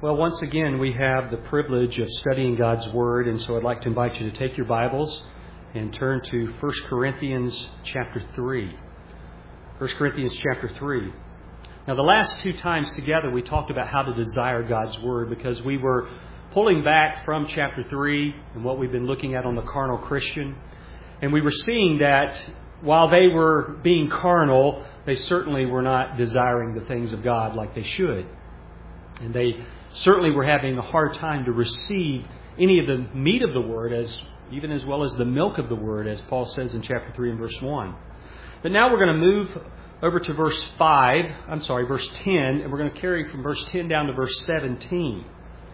Well, once again, we have the privilege of studying God's Word, and so I'd like to invite you to take your Bibles and turn to 1 Corinthians chapter 3. 1 Corinthians chapter 3. Now, the last two times together, we talked about how to desire God's Word because we were pulling back from chapter 3 and what we've been looking at on the carnal Christian. And we were seeing that while they were being carnal, they certainly were not desiring the things of God like they should. And they certainly were having a hard time to receive any of the meat of the Word, even as well as the milk of the Word, as Paul says in chapter 3 and verse 1. But now we're going to move over to verse 10, and we're going to carry from verse 10 down to verse 17.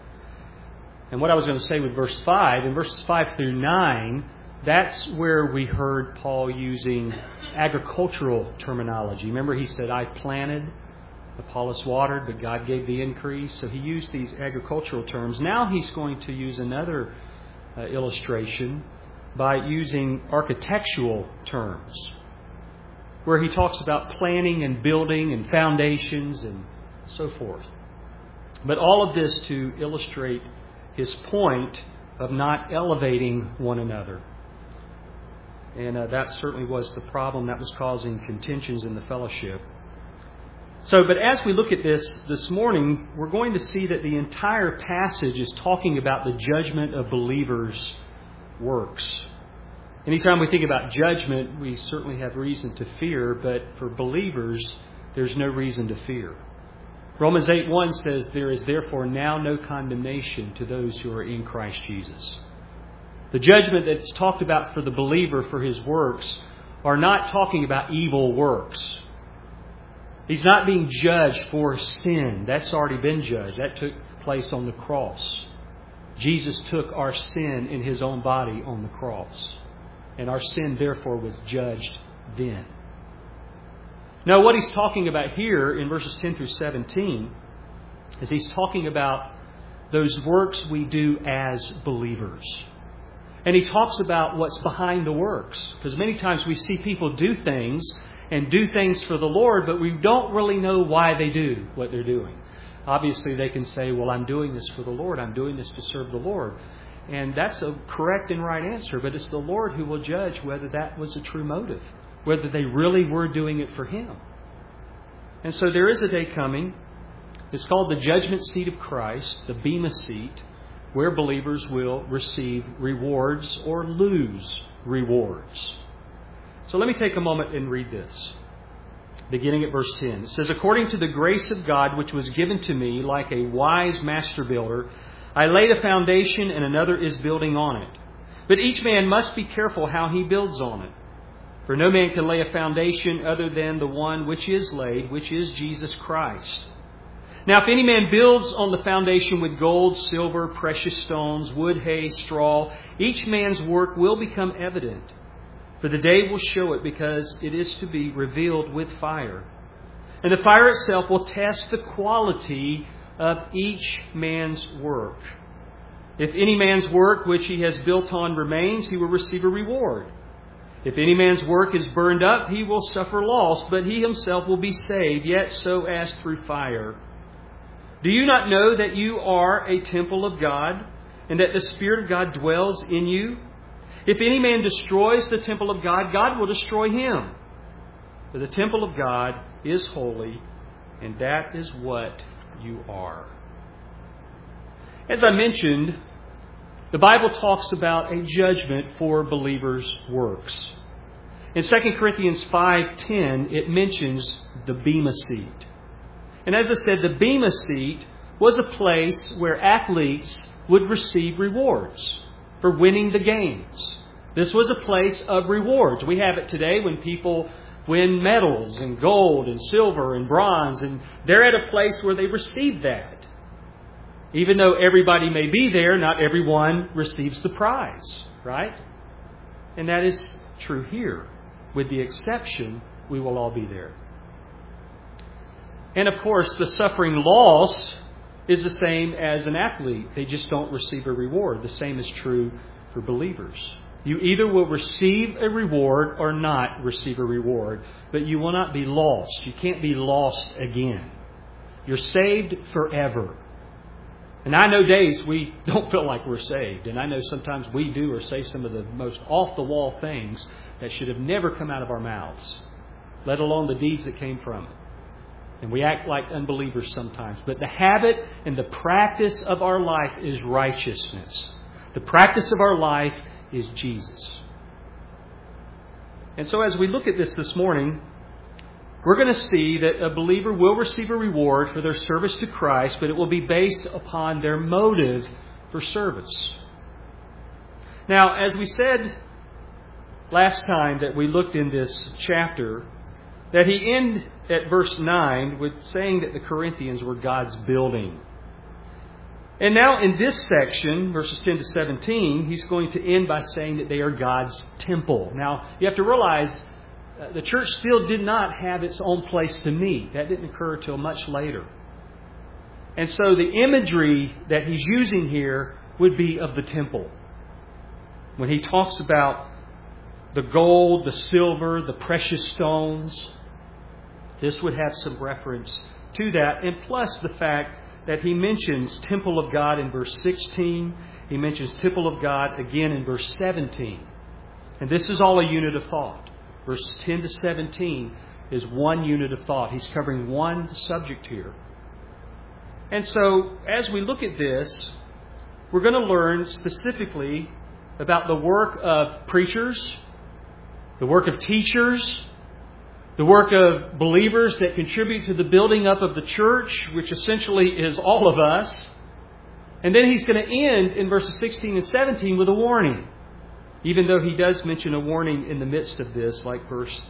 And what I was going to say with verse 5, in verses 5 through 9, that's where we heard Paul using agricultural terminology. Remember, he said, I planted, Apollos watered, but God gave the increase. So he used these agricultural terms. Now he's going to use another illustration by using architectural terms, where he talks about planning and building and foundations and so forth. But all of this to illustrate his point of not elevating one another. And that certainly was the problem that was causing contentions in the fellowship. But as we look at this morning, we're going to see that the entire passage is talking about the judgment of believers' works. Anytime we think about judgment, we certainly have reason to fear, but for believers, there's no reason to fear. Romans 8:1 says, there is therefore now no condemnation to those who are in Christ Jesus. The judgment that's talked about for the believer for his works are not talking about evil works. He's not being judged for sin. That's already been judged. That took place on the cross. Jesus took our sin in His own body on the cross. And our sin, therefore, was judged then. Now, what he's talking about here in verses 10 through 17 is he's talking about those works we do as believers. And he talks about what's behind the works. Because many times we see people do things for the Lord, but we don't really know why they do what they're doing. Obviously, they can say, well, I'm doing this for the Lord. I'm doing this to serve the Lord. And that's a correct and right answer, but it's the Lord who will judge whether that was a true motive, whether they really were doing it for Him. And so there is a day coming. It's called the judgment seat of Christ, the Bema seat, where believers will receive rewards or lose rewards. So let me take a moment and read this. Beginning at verse 10. It says, according to the grace of God which was given to me, like a wise master builder, I laid a foundation and another is building on it. But each man must be careful how he builds on it. For no man can lay a foundation other than the one which is laid, which is Jesus Christ. Now if any man builds on the foundation with gold, silver, precious stones, wood, hay, straw, each man's work will become evident. For the day will show it, because it is to be revealed with fire. And the fire itself will test the quality of each man's work. If any man's work which he has built on remains, he will receive a reward. If any man's work is burned up, he will suffer loss, but he himself will be saved, yet so as through fire. Do you not know that you are a temple of God, and that the Spirit of God dwells in you? If any man destroys the temple of God, God will destroy him. For the temple of God is holy, and that is what you are. As I mentioned, the Bible talks about a judgment for believers' works. In 2 Corinthians 5:10, it mentions the Bema seat. And as I said, the Bema seat was a place where athletes would receive rewards for winning the games. This was a place of rewards. We have it today when people win medals in gold and silver and bronze, and they're at a place where they receive that. Even though everybody may be there, not everyone receives the prize, right? And that is true here. With the exception, we will all be there. And of course, the suffering loss is the same as an athlete. They just don't receive a reward. The same is true for believers. You either will receive a reward or not receive a reward, but you will not be lost. You can't be lost again. You're saved forever. And I know days we don't feel like we're saved. And I know sometimes we do or say some of the most off-the-wall things that should have never come out of our mouths, let alone the deeds that came from it. And we act like unbelievers sometimes. But the habit and the practice of our life is righteousness. The practice of our life is Jesus. And so as we look at this morning, we're going to see that a believer will receive a reward for their service to Christ, but it will be based upon their motive for service. Now, as we said last time that we looked in this chapter, that he ended at verse 9 with saying that the Corinthians were God's building. And now in this section, verses 10 to 17, he's going to end by saying that they are God's temple. Now, you have to realize the church still did not have its own place to meet. That didn't occur until much later. And so the imagery that he's using here would be of the temple. When he talks about the gold, the silver, the precious stones, this would have some reference to that. And plus the fact that he mentions temple of God in verse 16. He mentions temple of God again in verse 17. And this is all a unit of thought. Verses 10 to 17 is one unit of thought. He's covering one subject here. And so as we look at this, we're going to learn specifically about the work of preachers, the work of teachers, the work of believers that contribute to the building up of the church, which essentially is all of us. And then he's going to end in verses 16 and 17 with a warning. Even though he does mention a warning in the midst of this, like verse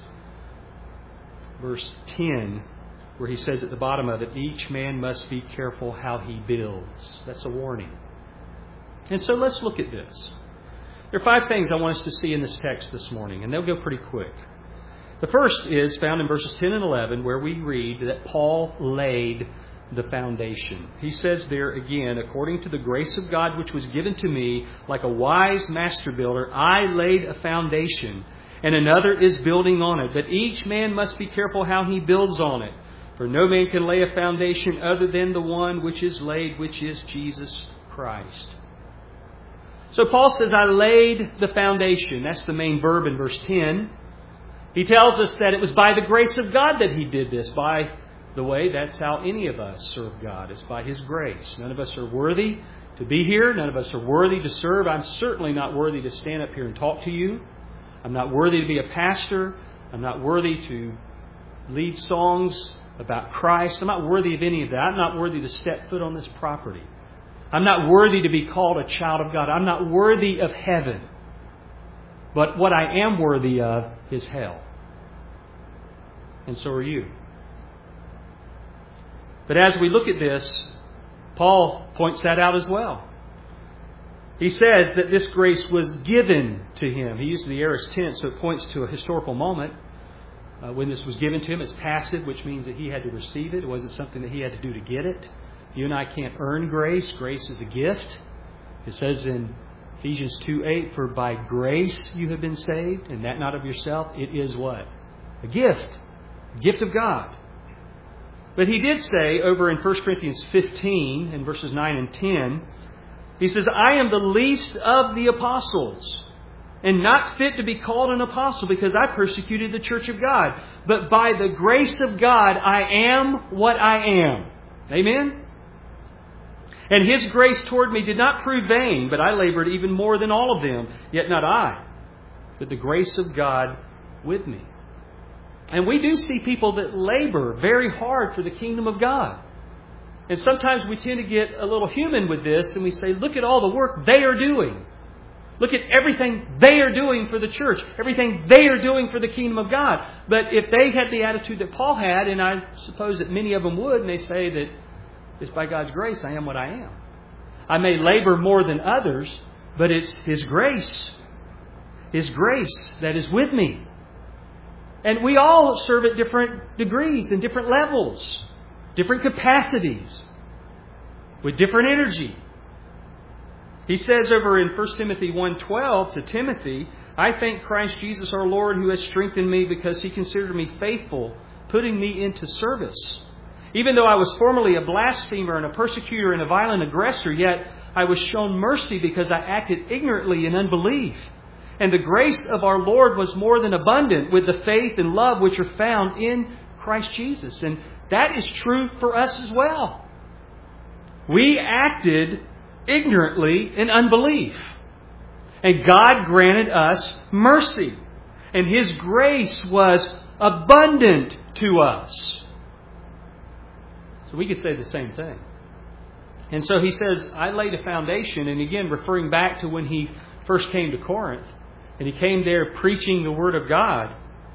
10, where he says at the bottom of it, each man must be careful how he builds. That's a warning. And so let's look at this. There are 5 things I want us to see in this text this morning, and they'll go pretty quick. The first is found in verses 10 and 11, where we read that Paul laid the foundation. He says there again, according to the grace of God which was given to me, like a wise master builder, I laid a foundation, and another is building on it. But each man must be careful how he builds on it. For no man can lay a foundation other than the one which is laid, which is Jesus Christ. So Paul says, I laid the foundation. That's the main verb in verse 10. He tells us that it was by the grace of God that he did this. By the way, that's how any of us serve God. It's by His grace. None of us are worthy to be here. None of us are worthy to serve. I'm certainly not worthy to stand up here and talk to you. I'm not worthy to be a pastor. I'm not worthy to lead songs about Christ. I'm not worthy of any of that. I'm not worthy to step foot on this property. I'm not worthy to be called a child of God. I'm not worthy of heaven. But what I am worthy of is hell. And so are you. But as we look at this, Paul points that out as well. He says that this grace was given to him. He used the aorist tense, so it points to a historical moment when this was given to him. It's passive, which means that he had to receive it. It wasn't something that he had to do to get it. You and I can't earn grace. Grace is a gift. It says in Ephesians 2:8, for by grace you have been saved, and that not of yourself. It is what? A gift. A gift of God. But he did say over in 1 Corinthians 15, in verses 9 and 10, he says, I am the least of the apostles, and not fit to be called an apostle, because I persecuted the church of God. But by the grace of God, I am what I am. Amen? And His grace toward me did not prove vain, but I labored even more than all of them. Yet not I, but the grace of God with me. And we do see people that labor very hard for the kingdom of God. And sometimes we tend to get a little human with this, and we say, look at all the work they are doing. Look at everything they are doing for the church. Everything they are doing for the kingdom of God. But if they had the attitude that Paul had, and I suppose that many of them would, and they say that it's by God's grace I am what I am. I may labor more than others, but it's His grace. His grace that is with me. And we all serve at different degrees and different levels, different capacities, with different energy. He says over in 1 Timothy 1:12 to Timothy, I thank Christ Jesus our Lord who has strengthened me because He considered me faithful, putting me into service. Even though I was formerly a blasphemer and a persecutor and a violent aggressor, yet I was shown mercy because I acted ignorantly in unbelief. And the grace of our Lord was more than abundant with the faith and love which are found in Christ Jesus. And that is true for us as well. We acted ignorantly in unbelief. And God granted us mercy. And His grace was abundant to us. So we could say the same thing. And so he says, I laid a foundation. And again, referring back to when he first came to Corinth. And he came there preaching the Word of God.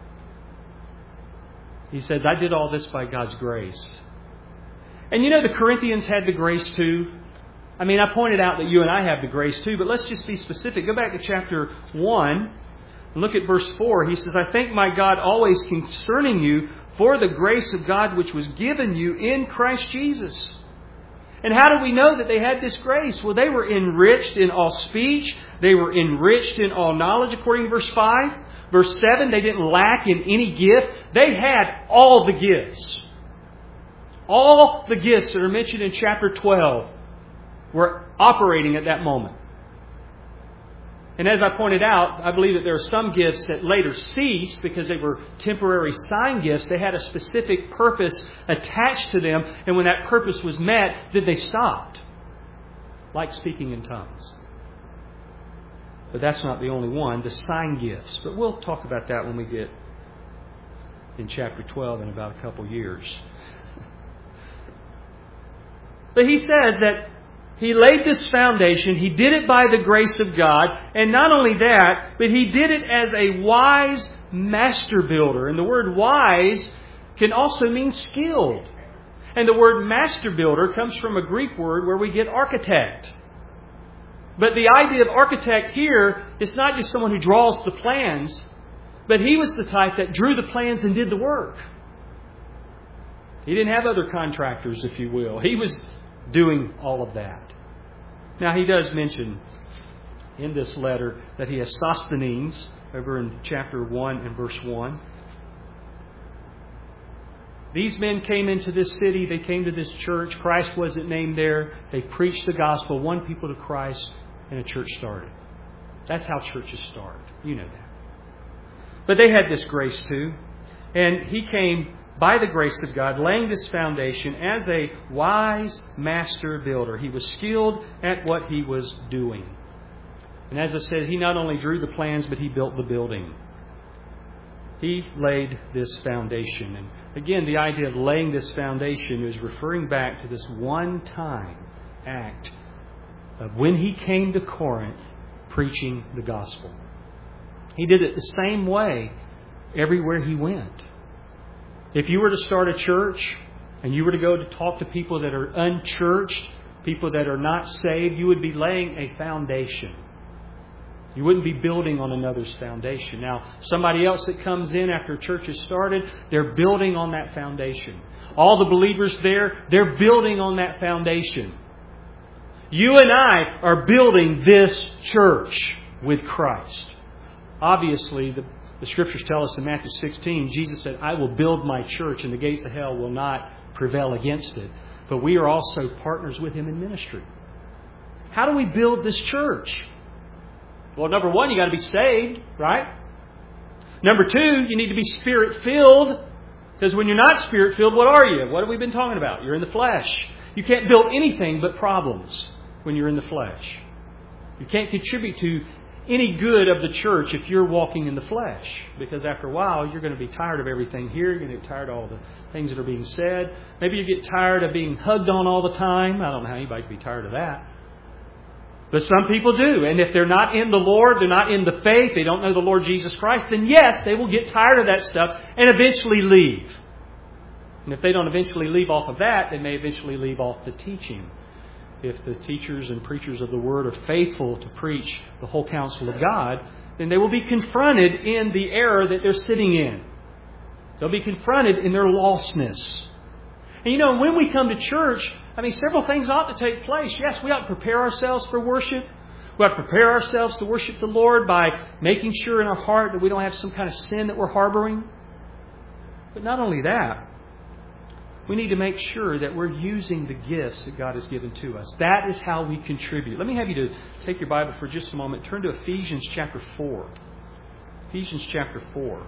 He says, I did all this by God's grace. And you know, the Corinthians had the grace too. I mean, I pointed out that you and I have the grace too, but let's just be specific. Go back to chapter 1 and look at verse 4. He says, I thank my God always concerning you for the grace of God which was given you in Christ Jesus. And how do we know that they had this grace? Well, they were enriched in all speech. They were enriched in all knowledge, according to verse 5. Verse 7, they didn't lack in any gift. They had all the gifts. All the gifts that are mentioned in chapter 12 were operating at that moment. And as I pointed out, I believe that there are some gifts that later ceased because they were temporary sign gifts. They had a specific purpose attached to them. And when that purpose was met, then they stopped. Like speaking in tongues. But that's not the only one, the sign gifts. But we'll talk about that when we get in chapter 12 in about a couple years. But he says that he laid this foundation. He did it by the grace of God. And not only that, but he did it as a wise master builder. And the word wise can also mean skilled. And the word master builder comes from a Greek word where we get architect. But the idea of architect here is not just someone who draws the plans, but he was the type that drew the plans and did the work. He didn't have other contractors, if you will. He was doing all of that. Now, he does mention in this letter that he has Sosthenes over in chapter 1 and verse 1. These men came into this city. They came to this church. Christ wasn't named there. They preached the gospel, won people to Christ, and a church started. That's how churches start. You know that. But they had this grace too. And he came by the grace of God, laying this foundation as a wise master builder. He was skilled at what he was doing. And as I said, he not only drew the plans, but he built the building. He laid this foundation. And again, the idea of laying this foundation is referring back to this one-time act of when he came to Corinth preaching the gospel. He did it the same way everywhere he went. If you were to start a church and you were to go to talk to people that are unchurched, people that are not saved, you would be laying a foundation. You wouldn't be building on another's foundation. Now, somebody else that comes in after a church has started, they're building on that foundation. All the believers there, they're building on that foundation. You and I are building this church with Christ. Obviously, the Scriptures tell us in Matthew 16, Jesus said, I will build my church and the gates of hell will not prevail against it. But we are also partners with Him in ministry. How do we build this church? Well, number one, you got to be saved, right? Number two, you need to be Spirit-filled. Because when you're not Spirit-filled, what are you? What have we been talking about? You're in the flesh. You can't build anything but problems when you're in the flesh. You can't contribute to any good of the church if you're walking in the flesh. Because after a while, you're going to be tired of everything here. You're going to get tired of all the things that are being said. Maybe you get tired of being hugged on all the time. I don't know how anybody can be tired of that. But some people do. And if they're not in the Lord, they're not in the faith, they don't know the Lord Jesus Christ, then yes, they will get tired of that stuff and eventually leave. And if they don't eventually leave off of that, they may eventually leave off the teaching. If the teachers and preachers of the Word are faithful to preach the whole counsel of God, then they will be confronted in the error that they're sitting in. They'll be confronted in their lostness. And you know, when we come to church, several things ought to take place. Yes, we ought to prepare ourselves for worship. We ought to prepare ourselves to worship the Lord by making sure in our heart that we don't have some kind of sin that we're harboring. But not only that, we need to make sure that we're using the gifts that God has given to us. That is how we contribute. Let me have you to take your Bible for just a moment. Turn to Ephesians chapter 4. Ephesians chapter 4.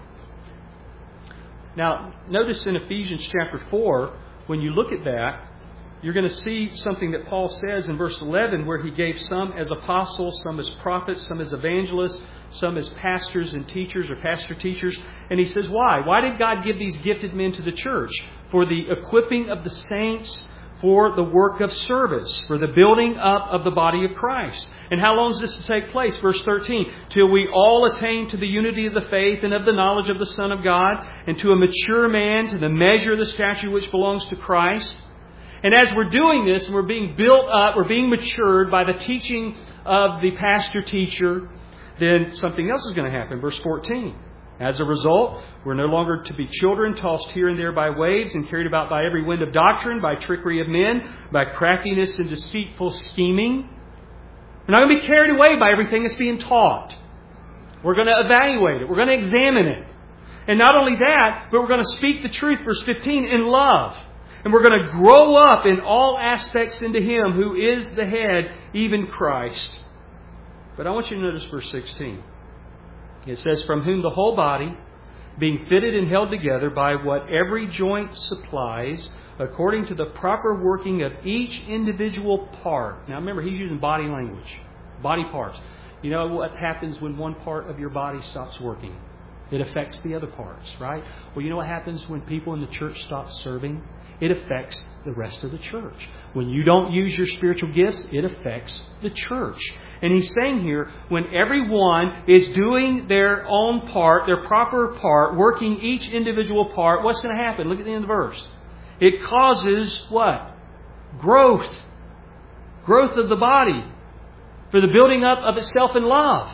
Now, notice in Ephesians chapter 4, when you look at that, you're going to see something that Paul says in verse 11, where he gave some as apostles, some as prophets, some as evangelists, some as pastors and teachers or pastor teachers. And he says, why? Why did God give these gifted men to the church? For the equipping of the saints, for the work of service, for the building up of the body of Christ. And how long is this to take place? Verse 13, till we all attain to the unity of the faith and of the knowledge of the Son of God, and to a mature man, to the measure of the stature which belongs to Christ. And as we're doing this, and we're being built up, we're being matured by the teaching of the pastor-teacher, then something else is going to happen. Verse 14. As a result, we're no longer to be children tossed here and there by waves and carried about by every wind of doctrine, by trickery of men, by craftiness and deceitful scheming. We're not going to be carried away by everything that's being taught. We're going to evaluate it. We're going to examine it. And not only that, but we're going to speak the truth, verse 15, in love. And we're going to grow up in all aspects into Him who is the head, even Christ. But I want you to notice verse 16. It says, from whom the whole body, being fitted and held together by what every joint supplies, according to the proper working of each individual part. Now remember, he's using body language. Body parts. You know what happens when one part of your body stops working? It affects the other parts, right? Well, you know what happens when people in the church stop serving? It affects the rest of the church. When you don't use your spiritual gifts, it affects the church. And he's saying here, when everyone is doing their own part, their proper part, working each individual part, what's going to happen? Look at the end of the verse. It causes what? Growth. Growth of the body. For the building up of itself in love.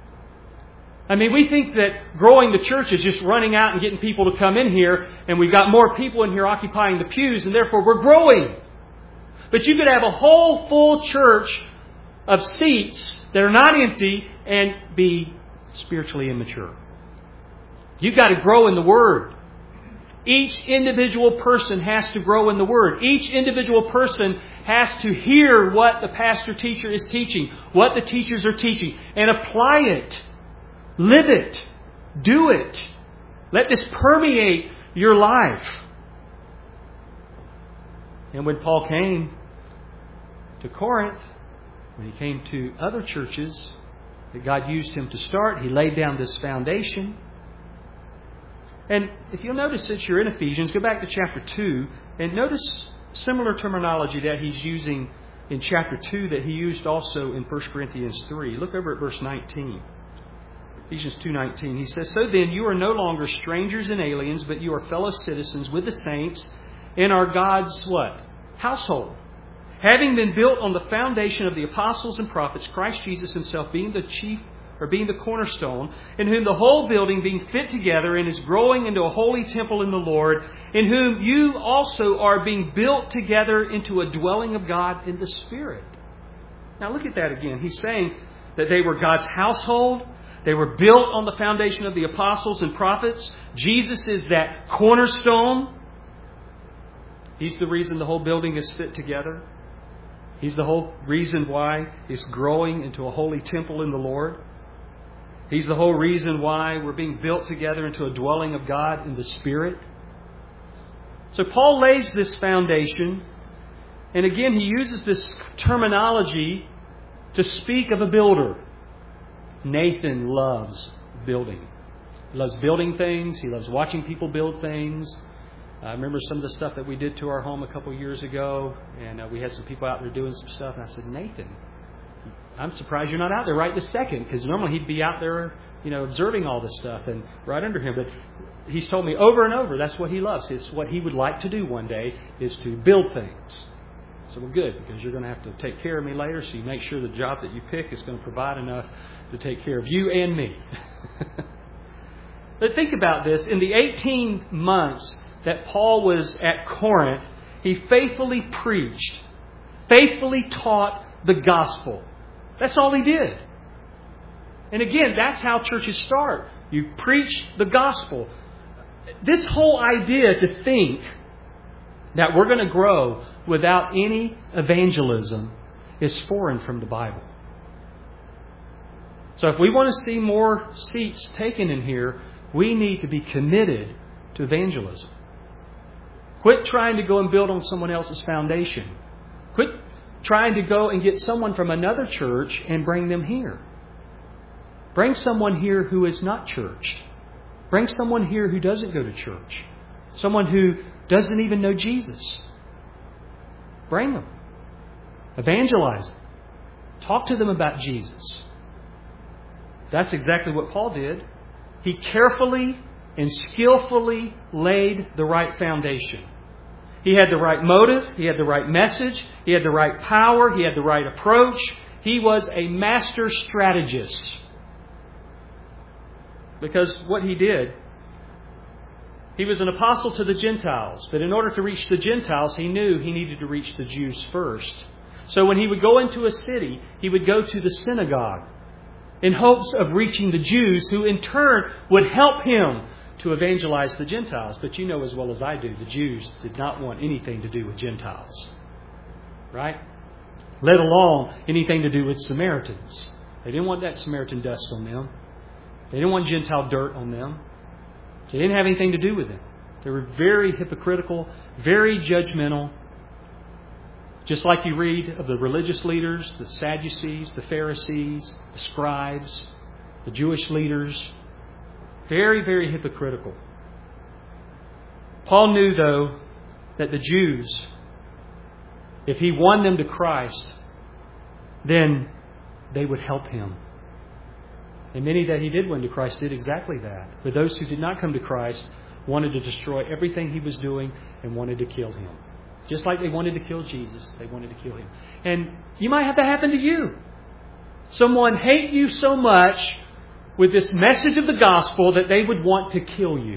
I mean, we think that growing the church is just running out and getting people to come in here, and we've got more people in here occupying the pews, and therefore we're growing. But you could have a whole full church of seats that are not empty and be spiritually immature. You've got to grow in the Word. Each individual person has to grow in the Word. Each individual person has to hear what the pastor-teacher is teaching, what the teachers are teaching, and apply it. Live it. Do it. Let this permeate your life. And when Paul came to Corinth, when he came to other churches that God used him to start, he laid down this foundation. And if you'll notice that you're in Ephesians, go back to chapter 2 and notice similar terminology that he's using in chapter 2 that he used also in 1 Corinthians 3. Look over at verse 19. Ephesians 2:19. He says, so then you are no longer strangers and aliens, but you are fellow citizens with the saints in our God's what? Household. Having been built on the foundation of the apostles and prophets, Christ Jesus Himself being the chief, or being the cornerstone, in whom the whole building being fit together and is growing into a holy temple in the Lord, in whom you also are being built together into a dwelling of God in the Spirit. Now look at that again. He's saying that they were God's household. They were built on the foundation of the apostles and prophets. Jesus is that cornerstone. He's the reason the whole building is fit together. He's the whole reason why it's growing into a holy temple in the Lord. He's the whole reason why we're being built together into a dwelling of God in the Spirit. So Paul lays this foundation. And again, he uses this terminology to speak of a builder. Nathan loves building. He loves building things. He loves watching people build things. I remember some of the stuff that we did to our home a couple of years ago, and we had some people out there doing some stuff. And I said, Nathan, I'm surprised you're not out there right this second, because normally he'd be out there, observing all this stuff and right under him. But he's told me over and over that's what he loves. It's what he would like to do one day is to build things. So well, good, because you're going to have to take care of me later, so you make sure the job that you pick is going to provide enough to take care of you and me. But think about this. In the 18 months that Paul was at Corinth, he faithfully preached, faithfully taught the gospel. That's all he did. And again, that's how churches start. You preach the gospel. This whole idea to think that we're going to grow without any evangelism is foreign from the Bible. So if we want to see more seats taken in here, we need to be committed to evangelism. Quit trying to go and build on someone else's foundation. Quit trying to go and get someone from another church and bring them here. Bring someone here who is not churched. Bring someone here who doesn't go to church. Someone who doesn't even know Jesus. Bring them. Evangelize them. Talk to them about Jesus. That's exactly what Paul did. He carefully and skillfully laid the right foundation. He had the right motive. He had the right message. He had the right power. He had the right approach. He was a master strategist. Because what he did, he was an apostle to the Gentiles. But in order to reach the Gentiles, he knew he needed to reach the Jews first. So when he would go into a city, he would go to the synagogue in hopes of reaching the Jews, who in turn would help him to evangelize the Gentiles. But you know as well as I do, the Jews did not want anything to do with Gentiles. Right? Let alone anything to do with Samaritans. They didn't want that Samaritan dust on them. They didn't want Gentile dirt on them. They didn't have anything to do with them. They were very hypocritical, very judgmental. Just like you read of the religious leaders, the Sadducees, the Pharisees, the scribes, the Jewish leaders. Very, very hypocritical. Paul knew, though, that the Jews, if he won them to Christ, then they would help him. And many that he did win to Christ did exactly that. But those who did not come to Christ wanted to destroy everything he was doing and wanted to kill him. Just like they wanted to kill Jesus, they wanted to kill him. And you might have that happen to you. Someone hate you so much with this message of the gospel that they would want to kill you.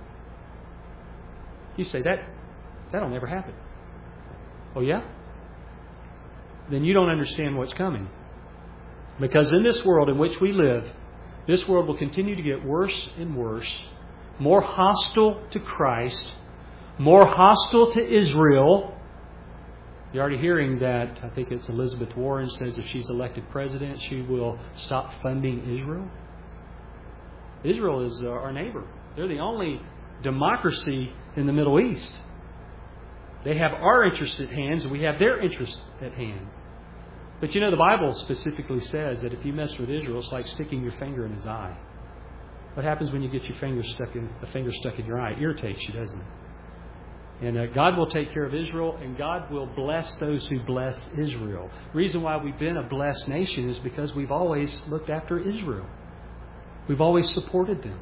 You say, that'll never happen. Oh yeah? Then you don't understand what's coming. Because in this world in which we live, this world will continue to get worse and worse, more hostile to Christ, more hostile to Israel. You're already hearing that, I think it's Elizabeth Warren says if she's elected president, she will stop funding Israel. Israel is our neighbor. They're the only democracy in the Middle East. They have our interest at hand, and we have their interest at hand. But you know, the Bible specifically says that if you mess with Israel, it's like sticking your finger in his eye. What happens when you get your finger stuck in your eye? It irritates you, doesn't it? And God will take care of Israel, and God will bless those who bless Israel. The reason why we've been a blessed nation is because we've always looked after Israel. We've always supported them.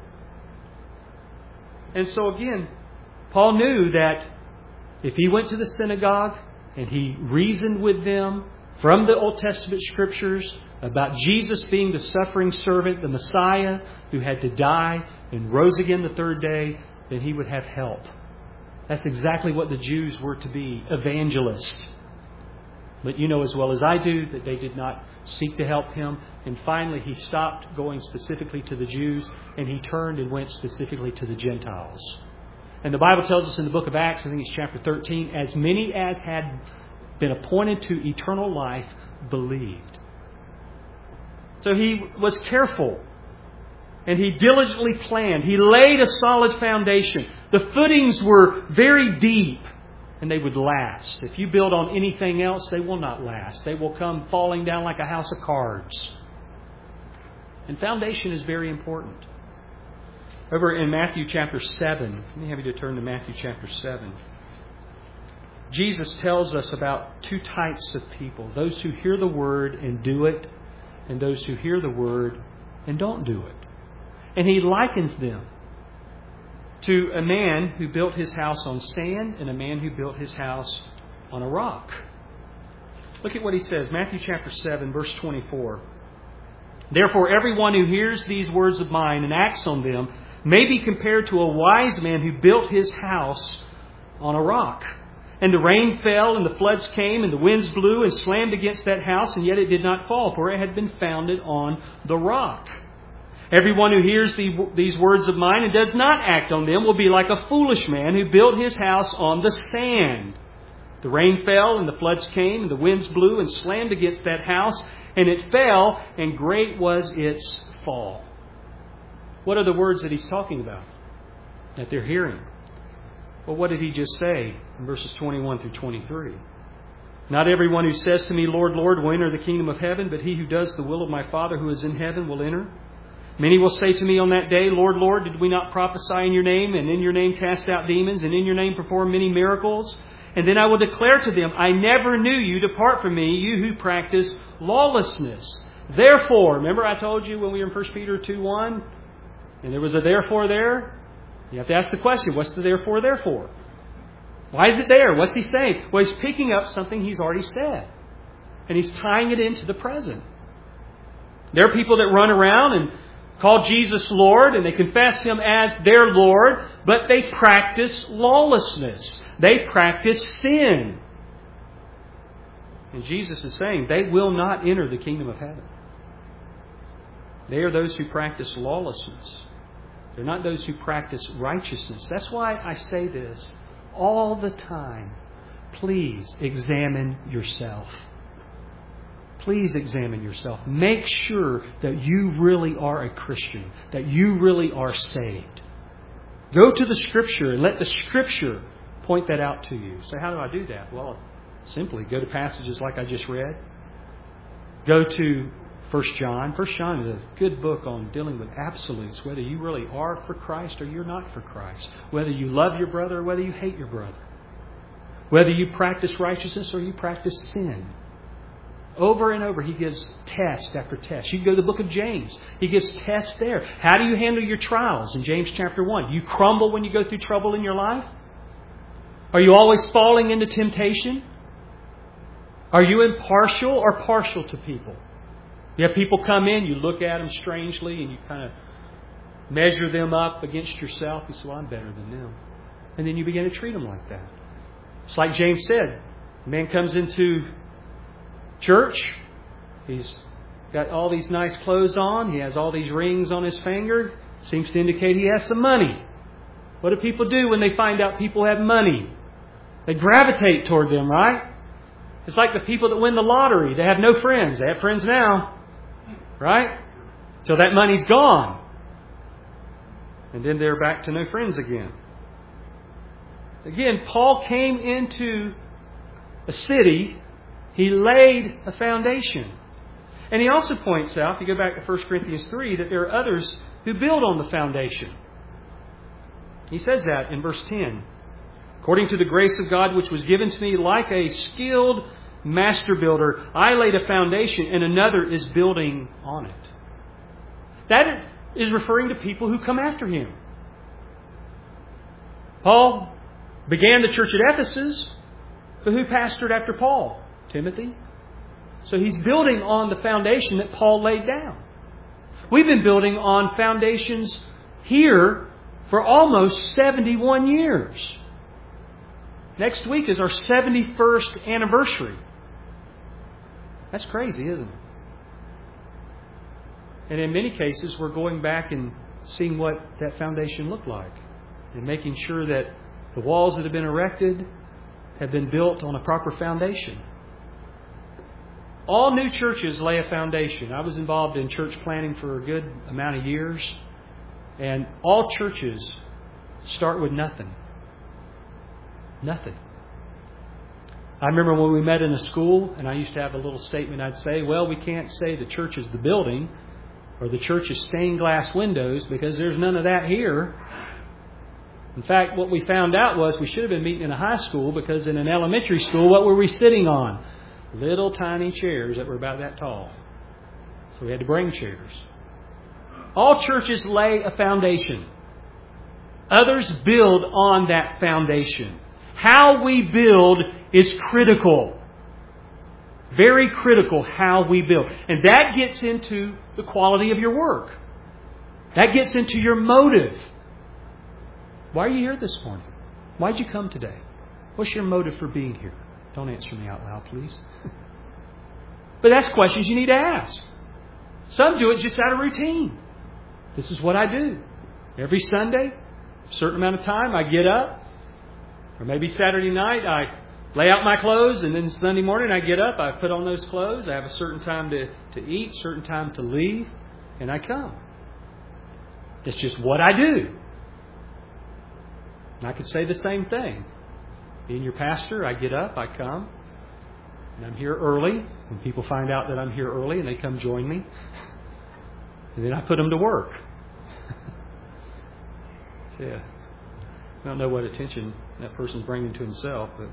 And so again, Paul knew that if he went to the synagogue and he reasoned with them from the Old Testament Scriptures about Jesus being the suffering servant, the Messiah who had to die and rose again the third day, then he would have help. That's exactly what the Jews were to be, evangelists. But you know as well as I do that they did not seek to help him. And finally, he stopped going specifically to the Jews, and he turned and went specifically to the Gentiles. And the Bible tells us in the book of Acts, I think it's chapter 13, as many as had been appointed to eternal life believed. So he was careful. And he diligently planned. He laid a solid foundation. The footings were very deep. And they would last. If you build on anything else, they will not last. They will come falling down like a house of cards. And foundation is very important. Over in Matthew chapter 7, let me have you to turn to Matthew chapter 7. Jesus tells us about two types of people. Those who hear the word and do it, and those who hear the word and don't do it. And he likens them to a man who built his house on sand and a man who built his house on a rock. Look at what he says, Matthew chapter 7, verse 24. Therefore, everyone who hears these words of mine and acts on them may be compared to a wise man who built his house on a rock. And the rain fell, and the floods came, and the winds blew and slammed against that house, and yet it did not fall, for it had been founded on the rock. Everyone who hears these words of mine and does not act on them will be like a foolish man who built his house on the sand. The rain fell and the floods came and the winds blew and slammed against that house, and it fell, and great was its fall. What are the words that he's talking about that they're hearing? Well, what did he just say in verses 21 through 23? Not everyone who says to me, Lord, Lord, will enter the kingdom of heaven, but he who does the will of my Father who is in heaven will enter. Many will say to me on that day, Lord, Lord, did we not prophesy in your name, and in your name cast out demons, and in your name perform many miracles? And then I will declare to them, I never knew you. Depart from me, you who practice lawlessness. Therefore, remember I told you when we were in 1 Peter 2:1, and there was a therefore there? You have to ask the question, what's the therefore there for? Why is it there? What's he saying? Well, he's picking up something he's already said. And he's tying it into the present. There are people that run around and call Jesus Lord, and they confess Him as their Lord, but they practice lawlessness. They practice sin. And Jesus is saying they will not enter the kingdom of heaven. They are those who practice lawlessness. They're not those who practice righteousness. That's why I say this all the time. Please examine yourself. Please examine yourself. Make sure that you really are a Christian, that you really are saved. Go to the Scripture and let the Scripture point that out to you. So how do I do that? Well, simply go to passages like I just read. Go to 1 John. 1 John is a good book on dealing with absolutes, whether you really are for Christ or you're not for Christ. Whether you love your brother or whether you hate your brother. Whether you practice righteousness or you practice sin. Over and over, he gives test after test. You can go to the book of James. He gives tests there. How do you handle your trials in James chapter 1? You crumble when you go through trouble in your life? Are you always falling into temptation? Are you impartial or partial to people? You have people come in, you look at them strangely, and you kind of measure them up against yourself. You say, well, I'm better than them. And then you begin to treat them like that. It's like James said. A man comes into church. He's got all these nice clothes on. He has all these rings on his finger. Seems to indicate he has some money. What do people do when they find out people have money? They gravitate toward them, right? It's like the people that win the lottery. They have no friends. They have friends now, right? Till that money's gone. And then they're back to no friends again. Again, Paul came into a city. He laid a foundation. And he also points out, if you go back to 1 Corinthians 3, that there are others who build on the foundation. He says that in verse 10. According to the grace of God which was given to me, like a skilled master builder, I laid a foundation and another is building on it. That is referring to people who come after him. Paul began the church at Ephesus, but who pastored after Paul? Timothy. So he's building on the foundation that Paul laid down. We've been building on foundations here for almost 71 years. Next week is our 71st anniversary. That's crazy, isn't it? And in many cases, we're going back and seeing what that foundation looked like. And making sure that the walls that have been erected have been built on a proper foundation. All new churches lay a foundation. I was involved in church planning for a good amount of years. And all churches start with nothing. Nothing. I remember when we met in a school, and I used to have a little statement I'd say, well, we can't say the church is the building or the church is stained glass windows because there's none of that here. In fact, what we found out was we should have been meeting in a high school because in an elementary school, what were we sitting on? Little tiny chairs that were about that tall. So we had to bring chairs. All churches lay a foundation. Others build on that foundation. How we build is critical. Very critical how we build. And that gets into the quality of your work. That gets into your motive. Why are you here this morning? Why'd you come today? What's your motive for being here? Don't answer me out loud, please. But that's questions you need to ask. Some do it just out of routine. This is what I do. Every Sunday, a certain amount of time, I get up. Or maybe Saturday night, I lay out my clothes, and then Sunday morning I get up, I put on those clothes, I have a certain time to eat, certain time to leave, and I come. It's just what I do. And I could say the same thing. Being your pastor, I get up, I come, and I'm here early. When people find out that I'm here early, and they come join me, and then I put them to work. So, yeah. I don't know what attention that person's bringing to himself, but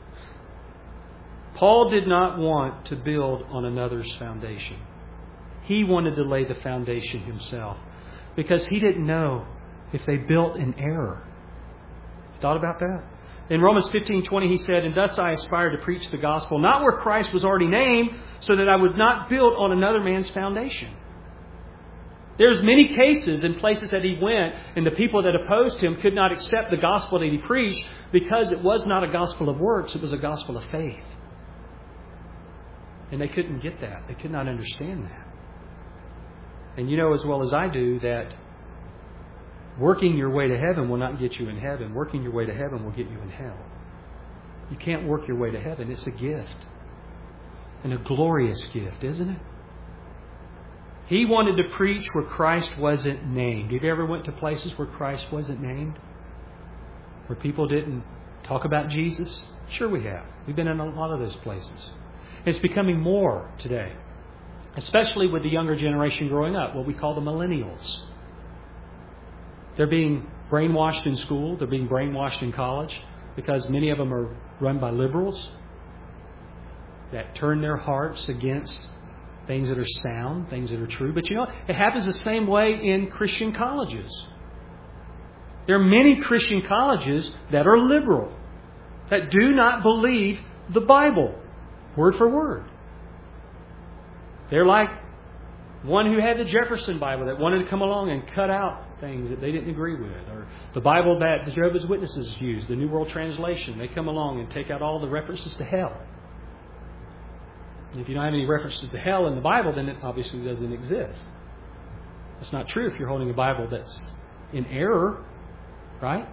Paul did not want to build on another's foundation. He wanted to lay the foundation himself because he didn't know if they built in error. Thought about that? In Romans 15:20 he said, "And thus I aspire to preach the gospel, not where Christ was already named, so that I would not build on another man's foundation." There's many cases in places that he went, and the people that opposed him could not accept the gospel that he preached because it was not a gospel of works, it was a gospel of faith. And they couldn't get that. They could not understand that. And you know as well as I do that working your way to heaven will not get you in heaven. Working your way to heaven will get you in hell. You can't work your way to heaven. It's a gift. And a glorious gift, isn't it? He wanted to preach where Christ wasn't named. Have you ever went to places where Christ wasn't named? Where people didn't talk about Jesus? Sure we have. We've been in a lot of those places. It's becoming more today. Especially with the younger generation growing up, what we call the millennials. They're being brainwashed in school. They're being brainwashed in college because many of them are run by liberals that turn their hearts against things that are sound, things that are true. But you know, it happens the same way in Christian colleges. There are many Christian colleges that are liberal, that do not believe the Bible, word for word. They're like one who had the Jefferson Bible that wanted to come along and cut out things that they didn't agree with. Or the Bible that the Jehovah's Witnesses use, the New World Translation. They come along and take out all the references to hell. If you don't have any references to hell in the Bible, then it obviously doesn't exist. That's not true if you're holding a Bible that's in error, right?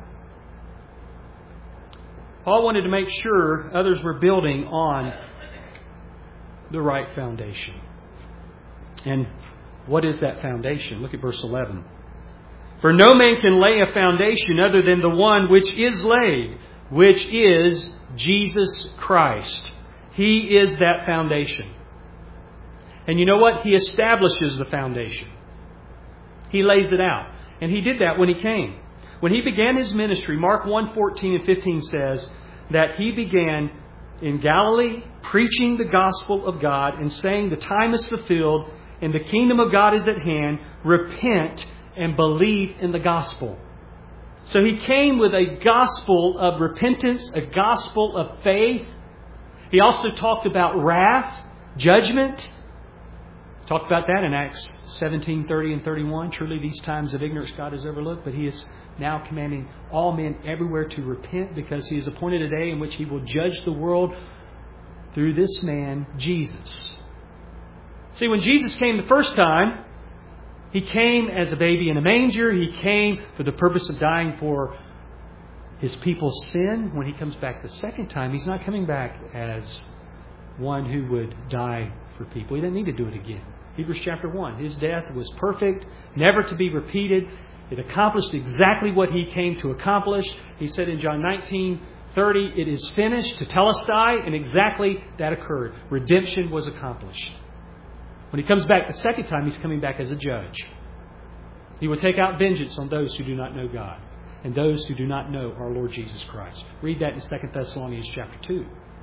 Paul wanted to make sure others were building on the right foundation. And what is that foundation? Look at verse 11. "For no man can lay a foundation other than the one which is laid, which is Jesus Christ." He is that foundation. And you know what? He establishes the foundation. He lays it out. And He did that when He came. When He began His ministry, Mark 1:14 and 15 says that He began in Galilee preaching the gospel of God and saying the time is fulfilled and the kingdom of God is at hand. Repent and believe in the gospel. So He came with a gospel of repentance, a gospel of faith. He also talked about wrath, judgment. Talked about that in Acts 17:30 and 31. Truly these times of ignorance God has overlooked, but He is now commanding all men everywhere to repent because He has appointed a day in which He will judge the world through this man, Jesus. See, when Jesus came the first time, He came as a baby in a manger. He came for the purpose of dying for His people's sin. When He comes back the second time, He's not coming back as one who would die for people. He didn't need to do it again. Hebrews chapter 1. His death was perfect, never to be repeated. It accomplished exactly what He came to accomplish. He said in John 19:30, "It is finished," to telestai, and exactly that occurred. Redemption was accomplished. When He comes back the second time, He's coming back as a judge. He will take out vengeance on those who do not know God and those who do not know our Lord Jesus Christ. Read that in 2 Thessalonians chapter 2.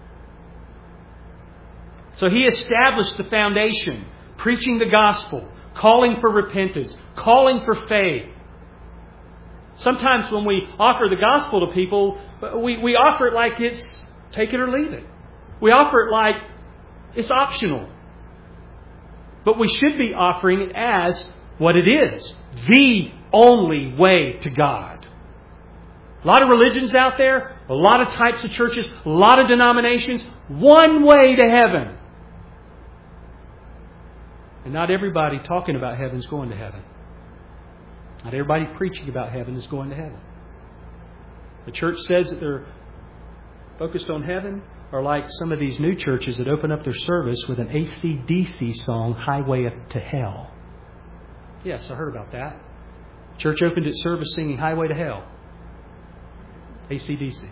So He established the foundation, preaching the gospel, calling for repentance, calling for faith. Sometimes when we offer the gospel to people, we offer it like it's take it or leave it. We offer it like it's optional. But we should be offering it as what it is. The only way to God. A lot of religions out there, a lot of types of churches, a lot of denominations. One way to heaven. And not everybody talking about heaven is going to heaven. Not everybody preaching about heaven is going to heaven. The church says that they're focused on heaven, or like some of these new churches that open up their service with an AC/DC song, Highway to Hell. Yes, I heard about that. Church opened its service singing Highway to Hell. AC/DC.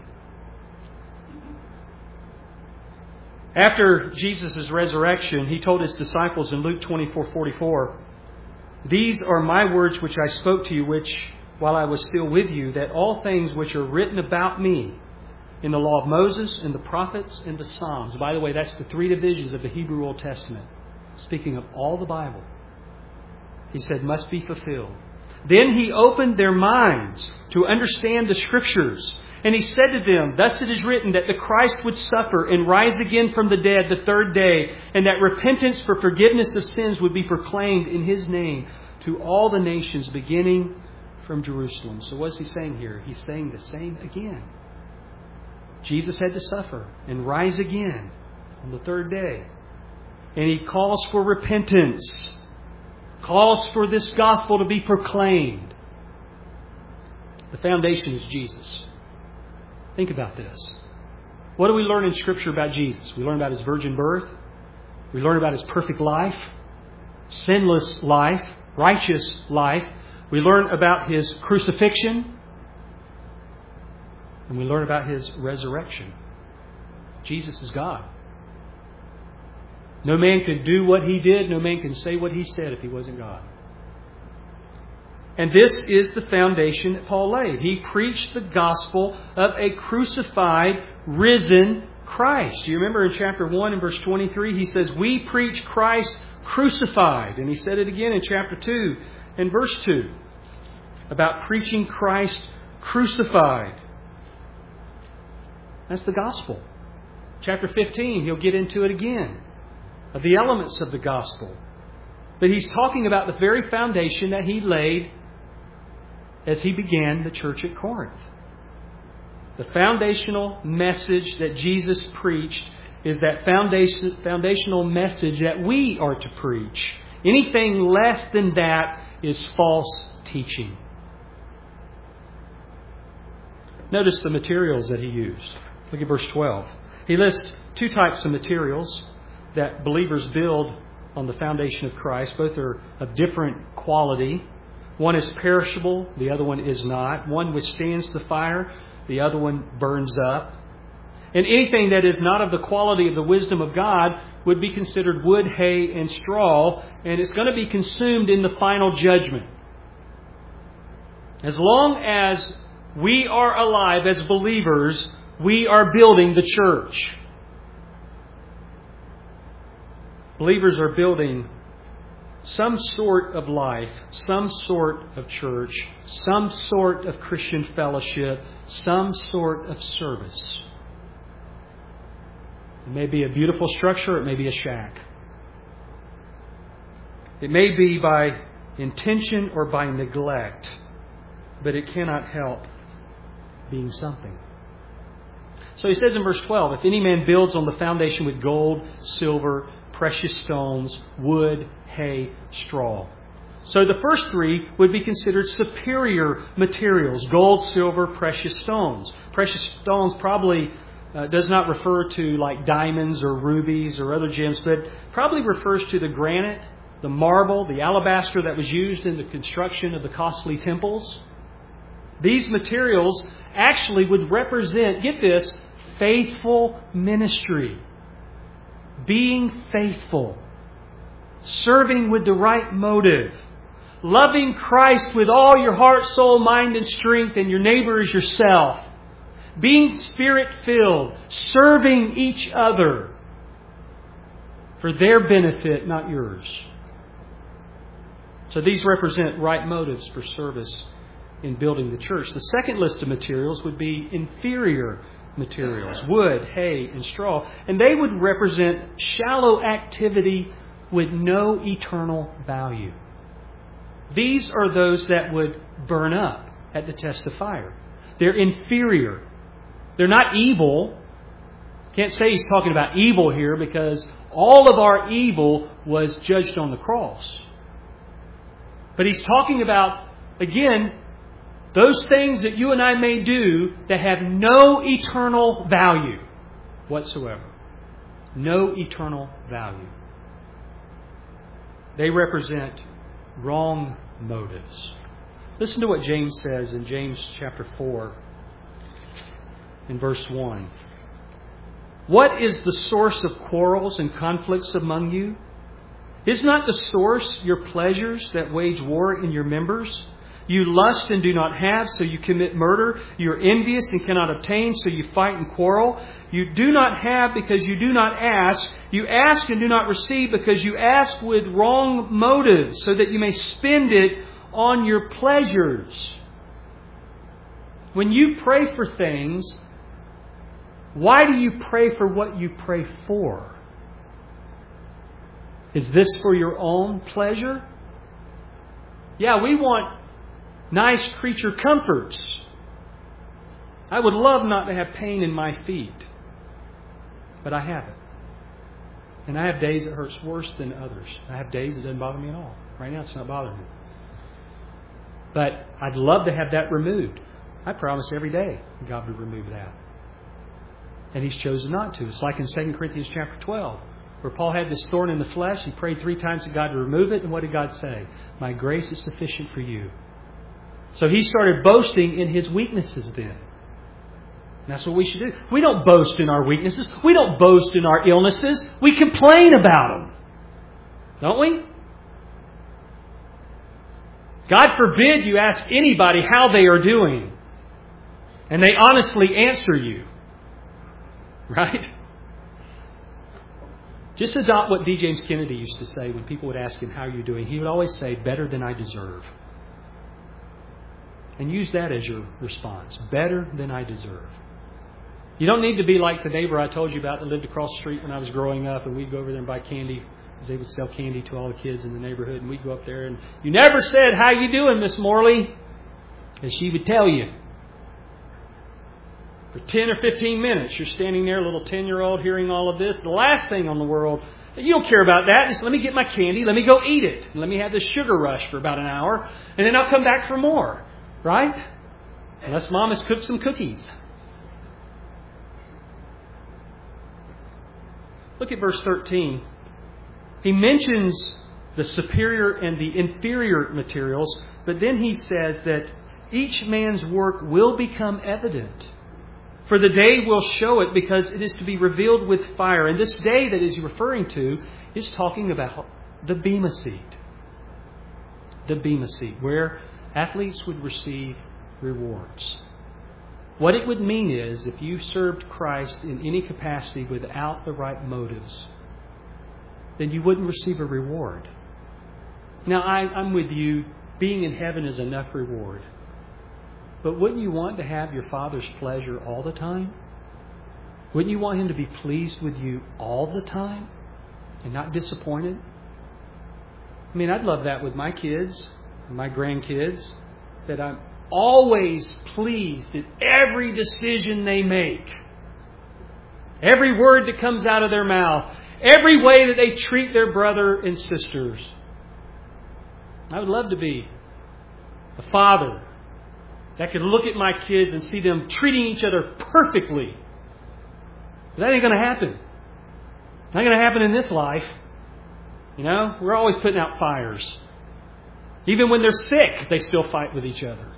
After Jesus' resurrection, He told His disciples in Luke 24:44, "These are my words which I spoke to you, which while I was still with you, that all things which are written about me in the law of Moses, and the prophets, and the Psalms." By the way, that's the three divisions of the Hebrew Old Testament. Speaking of all the Bible, He said, must be fulfilled. Then He opened their minds to understand the Scriptures. And He said to them, "Thus it is written that the Christ would suffer and rise again from the dead the third day, and that repentance for forgiveness of sins would be proclaimed in His name to all the nations, beginning from Jerusalem." So what's He saying here? He's saying the same again. Jesus had to suffer and rise again on the third day. And He calls for repentance. Calls for this gospel to be proclaimed. The foundation is Jesus. Think about this. What do we learn in Scripture about Jesus? We learn about His virgin birth. We learn about His perfect life, sinless life, righteous life. We learn about His crucifixion. And we learn about His resurrection. Jesus is God. No man could do what He did. No man can say what He said if He wasn't God. And this is the foundation that Paul laid. He preached the gospel of a crucified, risen Christ. You remember in chapter 1 and verse 23, he says, "We preach Christ crucified." And he said it again in chapter 2 and verse 2 about preaching Christ crucified. That's the gospel. Chapter 15, he'll get into it again, of the elements of the gospel. But he's talking about the very foundation that he laid as he began the church at Corinth. The foundational message that Jesus preached is that foundational message that we are to preach. Anything less than that is false teaching. Notice the materials that he used. Look at verse 12. He lists two types of materials that believers build on the foundation of Christ. Both are of different quality. One is perishable, the other one is not. One withstands the fire, the other one burns up. And anything that is not of the quality of the wisdom of God would be considered wood, hay, and straw, and it's going to be consumed in the final judgment. As long as we are alive as believers, we are building the church. Believers are building some sort of life, some sort of church, some sort of Christian fellowship, some sort of service. It may be a beautiful structure, it may be a shack. It may be by intention or by neglect, but it cannot help being something. So he says in verse 12, "If any man builds on the foundation with gold, silver, precious stones, wood, hay, straw." So the first three would be considered superior materials. Gold, silver, precious stones. Precious stones probably does not refer to like diamonds or rubies or other gems, but probably refers to the granite, the marble, the alabaster that was used in the construction of the costly temples. These materials actually would represent, get this, faithful ministry. Being faithful. Serving with the right motive. Loving Christ with all your heart, soul, mind, and strength, and your neighbor as yourself. Being Spirit-filled. Serving each other. For their benefit, not yours. So these represent right motives for service in building the church. The second list of materials would be inferior materials. Wood, hay, and straw. And they would represent shallow activity with no eternal value. These are those that would burn up at the test of fire. They're inferior. They're not evil. Can't say he's talking about evil here because all of our evil was judged on the cross. But he's talking about again, those things that you and I may do that have no eternal value whatsoever. No eternal value. They represent wrong motives. Listen to what James says in James chapter 4 in verse 1. What is the source of quarrels and conflicts among you? Is not the source your pleasures that wage war in your members? You lust and do not have, so you commit murder. You are envious and cannot obtain, so you fight and quarrel. You do not have because you do not ask. You ask and do not receive because you ask with wrong motives, so that you may spend it on your pleasures. When you pray for things, why do you pray for what you pray for? Is this for your own pleasure? Yeah, we want nice creature comforts. I would love not to have pain in my feet. But I have it. And I have days it hurts worse than others. I have days it doesn't bother me at all. Right now it's not bothering me. But I'd love to have that removed. I promise every day God would remove that. And He's chosen not to. It's like in 2 Corinthians chapter 12, where Paul had this thorn in the flesh. He prayed 3 times to God to remove it. And what did God say? My grace is sufficient for you. So he started boasting in his weaknesses then. And that's what we should do. We don't boast in our weaknesses. We don't boast in our illnesses. We complain about them. Don't we? God forbid you ask anybody how they are doing. And they honestly answer you. Right? Just adopt what D. James Kennedy used to say when people would ask him, how are you doing? He would always say, better than I deserve. And use that as your response. Better than I deserve. You don't need to be like the neighbor I told you about that lived across the street when I was growing up, and we'd go over there and buy candy, because they would sell candy to all the kids in the neighborhood, and we'd go up there and, you never said, how you doing, Miss Morley? And she would tell you. For 10 or 15 minutes, you're standing there, a little 10-year-old, hearing all of this. The last thing on the world, you don't care about that. Just let me get my candy. Let me go eat it. Let me have this sugar rush for about an hour. And then I'll come back for more. Right? Unless Mom has cooked some cookies. Look at verse 13. He mentions the superior and the inferior materials. But then he says that each man's work will become evident. For the day will show it, because it is to be revealed with fire. And this day that he's referring to is talking about the Bema Seat. The Bema Seat, where athletes would receive rewards. What it would mean is, if you served Christ in any capacity without the right motives, then you wouldn't receive a reward. Now, I'm with you. Being in heaven is enough reward. But wouldn't you want to have your Father's pleasure all the time? Wouldn't you want Him to be pleased with you all the time and not disappointed? I mean, I'd love that with my kids and my grandkids, that I'm always pleased at every decision they make. Every word that comes out of their mouth. Every way that they treat their brother and sisters. I would love to be a father that could look at my kids and see them treating each other perfectly. But that ain't going to happen. Not going to happen in this life. You know, we're always putting out fires. Even when they're sick, they still fight with each other.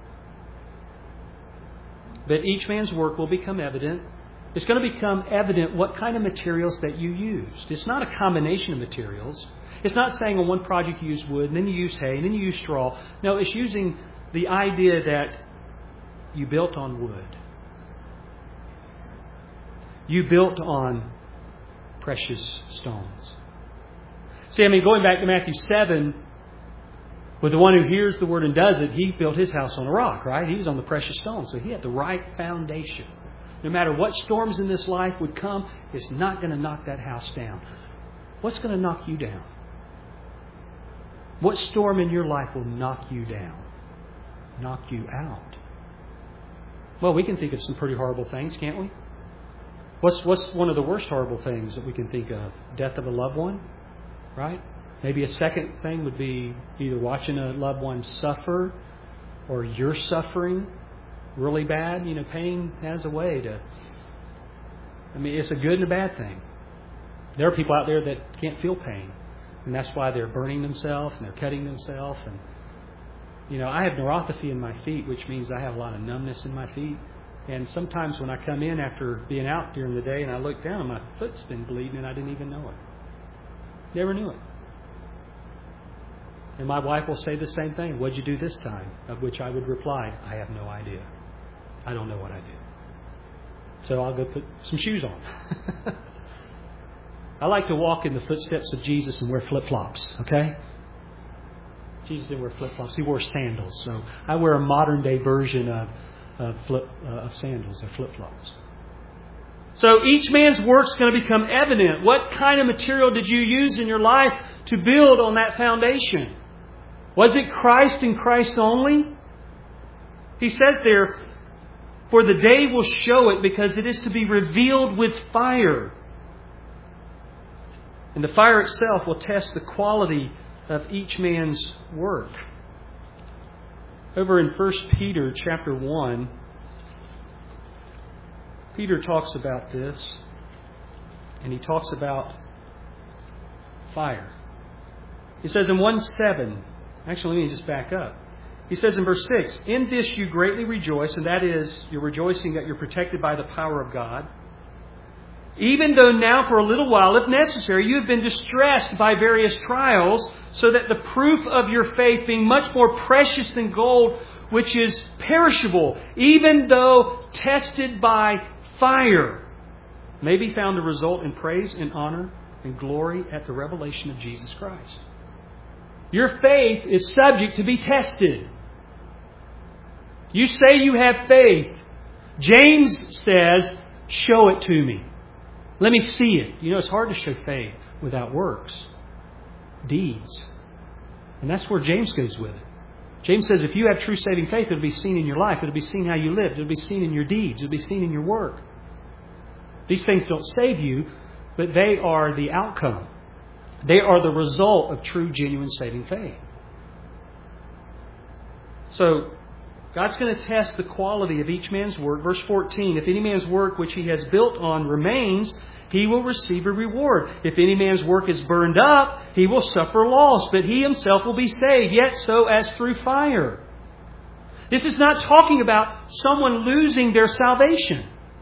But each man's work will become evident. It's going to become evident what kind of materials that you used. It's not a combination of materials. It's not saying on one project you use wood, and then you use hay, and then you use straw. No, it's using the idea that you built on wood. You built on precious stones. See, I mean, going back to Matthew 7, with the one who hears the word and does it, he built his house on a rock, right? He was on the precious stone, so he had the right foundation. No matter what storms in this life would come, it's not going to knock that house down. What's going to knock you down? What storm in your life will knock you down? Knock you out? Well, we can think of some pretty horrible things, can't we? What's one of the worst horrible things that we can think of? Death of a loved one, right? Maybe a second thing would be either watching a loved one suffer or you're suffering really bad. Pain has a way to... it's a good and a bad thing. There are people out there that can't feel pain. And that's why they're burning themselves and they're cutting themselves. And, I have neuropathy in my feet, which means I have a lot of numbness in my feet. And sometimes when I come in after being out during the day and I look down, my foot's been bleeding and I didn't even know it. Never knew it. And my wife will say the same thing. What'd you do this time? Of which I would reply, I have no idea. I don't know what I did. So I'll go put some shoes on. I like to walk in the footsteps of Jesus and wear flip-flops, okay? Jesus didn't wear flip-flops. He wore sandals. So I wear a modern-day version of sandals, or flip-flops. So each man's work's going to become evident. What kind of material did you use in your life to build on that foundation? Was it Christ and Christ only? He says there, for the day will show it because it is to be revealed with fire. And the fire itself will test the quality of each man's work. Over in 1 Peter chapter 1, Peter talks about this, and he talks about fire. He says in 1:7, actually let me just back up. He says in verse 6, in this you greatly rejoice, and that is, you're rejoicing that you're protected by the power of God. Even though now for a little while, if necessary, you have been distressed by various trials, so that the proof of your faith, being much more precious than gold, which is perishable, even though tested by fire, may be found to result in praise and honor and glory at the revelation of Jesus Christ. Your faith is subject to be tested. You say you have faith. James says, show it to me. Let me see it. It's hard to show faith without works, deeds. And that's where James goes with it. James says if you have true saving faith, it'll be seen in your life. It'll be seen how you live. It'll be seen in your deeds. It'll be seen in your work. These things don't save you, but they are the outcome. They are the result of true, genuine saving faith. So, God's going to test the quality of each man's work. Verse 14, if any man's work which he has built on remains, he will receive a reward. If any man's work is burned up, he will suffer loss, but he himself will be saved, yet so as through fire. This is not talking about someone losing their salvation.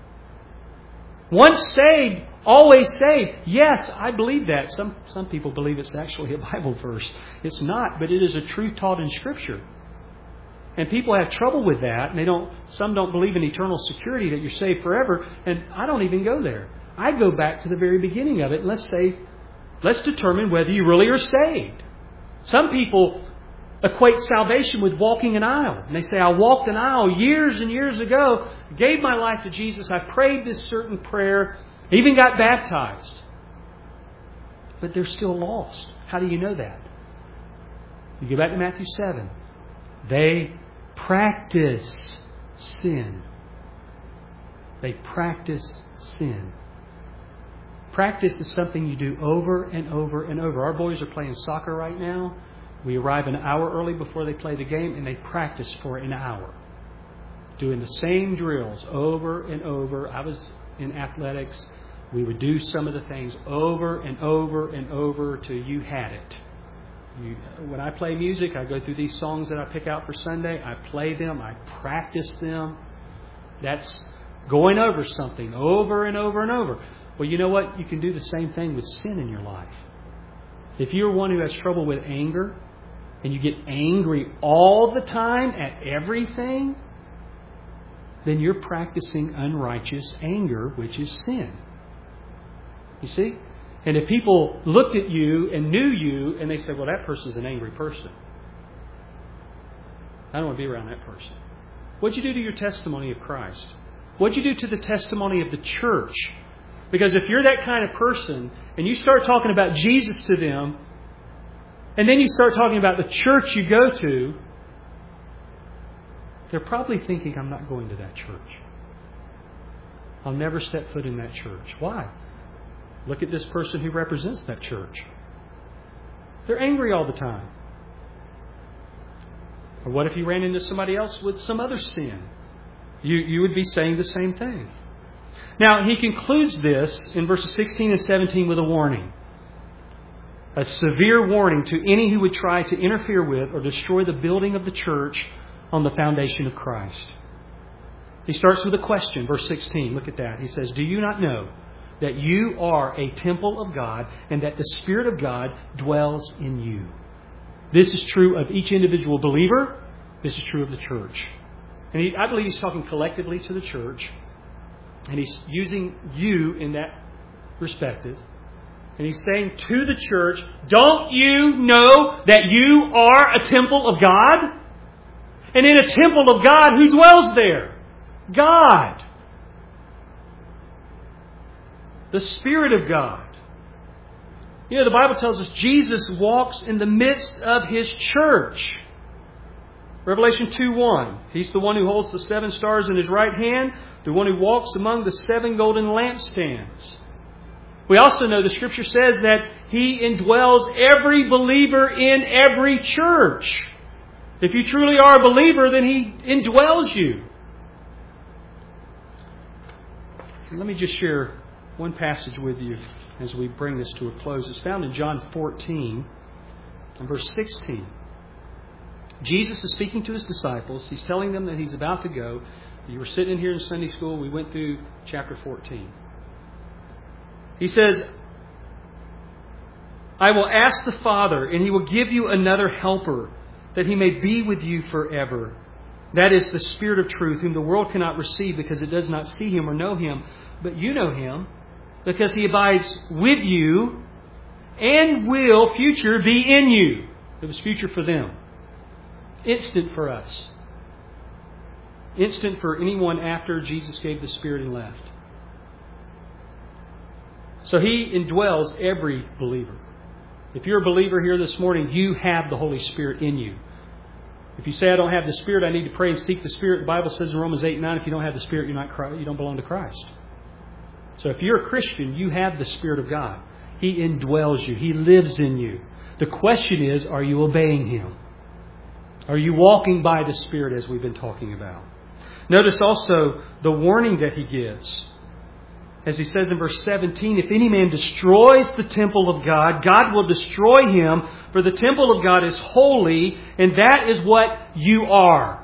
Once saved, always saved. Yes, I believe that. Some people believe it's actually a Bible verse. It's not, but it is a truth taught in Scripture. And people have trouble with that, and some don't believe in eternal security, that you're saved forever, and I don't even go there. I go back to the very beginning of it. Let's determine whether you really are saved. Some people equate salvation with walking an aisle. And they say, I walked an aisle years and years ago, gave my life to Jesus, I prayed this certain prayer, even got baptized. But they're still lost. How do you know that? You go back to Matthew 7. They practice sin. They practice sin. Practice is something you do over and over and over. Our boys are playing soccer right now. We arrive an hour early before they play the game, and they practice for an hour. Doing the same drills over and over. I was in athletics. We would do some of the things over and over and over till you had it. When I play music, I go through these songs that I pick out for Sunday. I play them. I practice them. That's going over something over and over and over. Well, you know what? You can do the same thing with sin in your life. If you're one who has trouble with anger, and you get angry all the time at everything, then you're practicing unrighteous anger, which is sin. You see? And if people looked at you and knew you, and they said, well, that person's an angry person. I don't want to be around that person. What'd you do to your testimony of Christ? What'd you do to the testimony of the church? Because if you're that kind of person, and you start talking about Jesus to them, and then you start talking about the church you go to, they're probably thinking, I'm not going to that church. I'll never step foot in that church. Why? Look at this person who represents that church. They're angry all the time. Or what if you ran into somebody else with some other sin? You would be saying the same thing. Now, he concludes this in verses 16 and 17 with a warning. A severe warning to any who would try to interfere with or destroy the building of the church on the foundation of Christ. He starts with a question, verse 16. Look at that. He says, "Do you not know that you are a temple of God and that the Spirit of God dwells in you?" This is true of each individual believer. This is true of the church. And I believe he's talking collectively to the church. And he's using you in that perspective. And he's saying to the church, don't you know that you are a temple of God? And in a temple of God, who dwells there? God. The Spirit of God. You know, the Bible tells us Jesus walks in the midst of His church. Revelation 2:1. He's the one who holds the 7 stars in His right hand, the one who walks among the 7 golden lampstands. We also know the Scripture says that He indwells every believer in every church. If you truly are a believer, then He indwells you. And let me just share one passage with you as we bring this to a close. It's found in John 14 and verse 16. Jesus is speaking to His disciples. He's telling them that He's about to go. You were sitting in here in Sunday school. We went through chapter 14. He says, "I will ask the Father, and He will give you another helper, that He may be with you forever. That is the Spirit of truth, whom the world cannot receive because it does not see Him or know Him. But you know Him, because He abides with you and will, future, be in you." It was future for them. Instant for us. Instant for anyone after Jesus gave the Spirit and left. So He indwells every believer. If you're a believer here this morning, you have the Holy Spirit in you. If you say, "I don't have the Spirit, I need to pray and seek the Spirit," the Bible says in Romans 8:9, if you don't have the Spirit, you don't belong to Christ. So if you're a Christian, you have the Spirit of God. He indwells you. He lives in you. The question is, are you obeying Him? Are you walking by the Spirit as we've been talking about? Notice also the warning that He gives. As He says in verse 17, "If any man destroys the temple of God, God will destroy him, for the temple of God is holy, and that is what you are."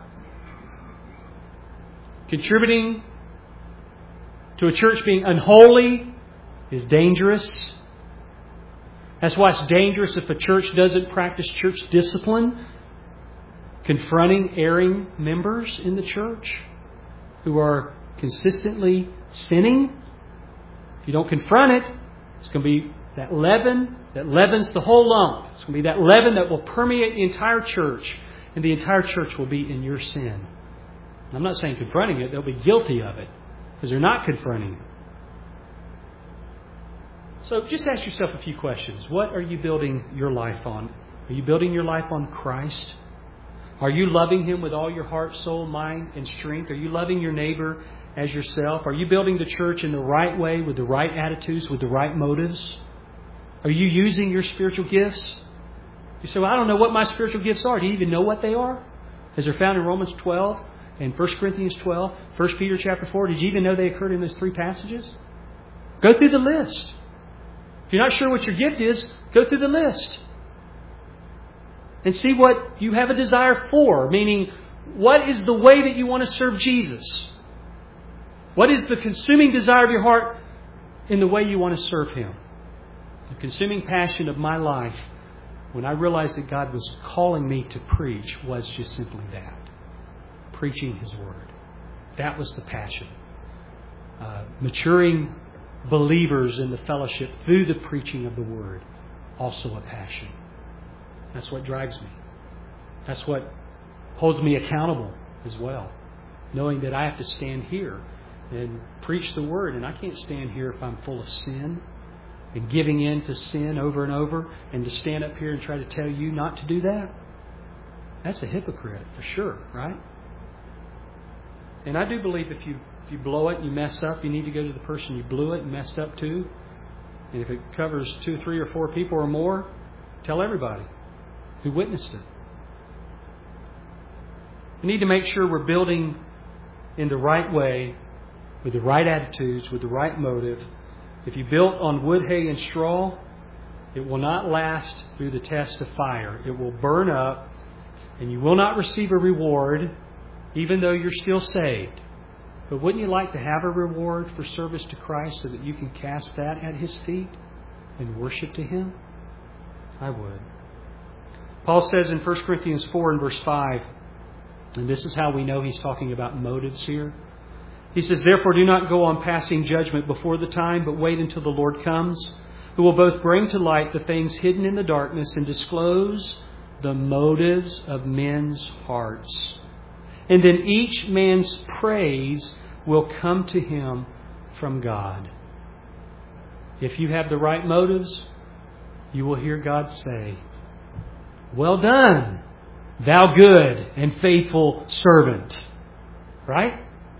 Contributing to a church being unholy is dangerous. That's why it's dangerous if a church doesn't practice church discipline, confronting erring members in the church who are consistently sinning. If you don't confront it, it's going to be that leaven that leavens the whole lump. It's going to be that leaven that will permeate the entire church, and the entire church will be in your sin. I'm not saying confronting it. They'll be guilty of it because they're not confronting it. So just ask yourself a few questions. What are you building your life on? Are you building your life on Christ? Are you loving Him with all your heart, soul, mind, and strength? Are you loving your neighbor as yourself? Are you building the church in the right way, with the right attitudes, with the right motives? Are you using your spiritual gifts? You say, "Well, I don't know what my spiritual gifts are." Do you even know what they are? As they're found in Romans 12 and 1 Corinthians 12, 1 Peter chapter 4. Did you even know they occurred in those 3 passages? Go through the list. If you're not sure what your gift is, go through the list. And see what you have a desire for. Meaning, what is the way that you want to serve Jesus? What is the consuming desire of your heart in the way you want to serve Him? The consuming passion of my life, when I realized that God was calling me to preach, was just simply that. Preaching His Word. That was the passion. Maturing believers in the fellowship through the preaching of the Word. Also a passion. That's what drives me. That's what holds me accountable as well. Knowing that I have to stand here and preach the Word. And I can't stand here if I'm full of sin and giving in to sin over and over. And to stand up here and try to tell you not to do that. That's a hypocrite for sure, right? And I do believe if you blow it and you mess up, you need to go to the person you blew it and messed up to. And if it covers 2, 3, or 4 people or more, Tell everybody who witnessed it. We need to make sure we're building in the right way, with the right attitudes, with the right motive. If you built on wood, hay, and straw, it will not last through the test of fire. It will burn up, and you will not receive a reward, even though you're still saved. But wouldn't you like to have a reward for service to Christ so that you can cast that at His feet and worship to Him? I would. Paul says in 1 Corinthians 4 and verse 5, and this is how we know he's talking about motives here. He says, "Therefore do not go on passing judgment before the time, but wait until the Lord comes, who will both bring to light the things hidden in the darkness and disclose the motives of men's hearts. And then each man's praise will come to him from God." If you have the right motives, you will hear God say, "Well done, thou good and faithful servant." Right?